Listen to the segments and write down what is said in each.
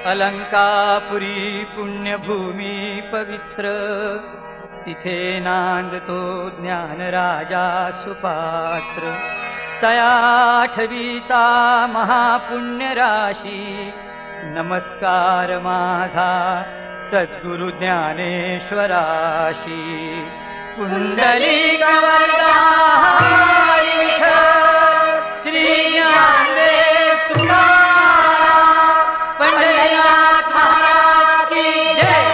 अलंकापुरी पुण्यभूमी पवित्र, तिथे नांदतो ज्ञान राजा सुपात्र. तया आठवीचा महापुण्य राशी, नमस्कार माझा सद्गुरु ज्ञानेश्वराशी. पुंडलिक वरदा हरी विठ्ठल, श्री ज्ञानदेव तुकाराम, पंढरीनाथ महाराज की जय.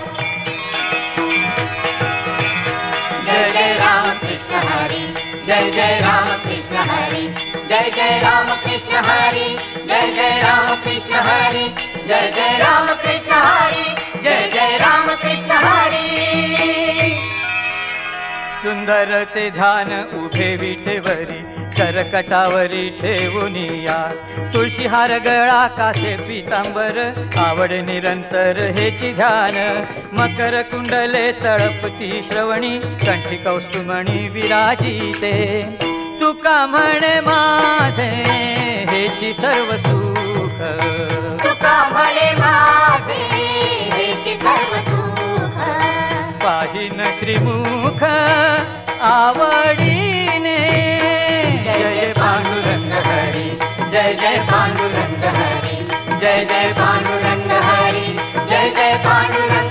जय जय राम कृष्ण हरी, जय जय राम कृष्ण हरी, जय जय राम कृष्ण हरी, जय जय राम कृष्ण हरी, जय जय राम कृष्ण हरी, जय जय राम कृष्ण हरी. सुंदर ते ध्यान उभे विठेवरी, करकटावरी ठेवूनिया. तुळशीहार गळा कासे पीतांबर, आवड निरंतर हेची ध्यान. मकर कुंडले तळपती श्रवणी, कंठी कौस्तुमणी विराजिते. तुका म्हणे माझे हेची सर्व सुख, तुका म्हणे माझे हेची सर्व सुख. पाहिन त्रिमुख आवडीने, जय जय पांडुरंग हरी, जय जय पांडुरंग हरी, जय जय पांडुरंग हरी, जय जय पांडुरंग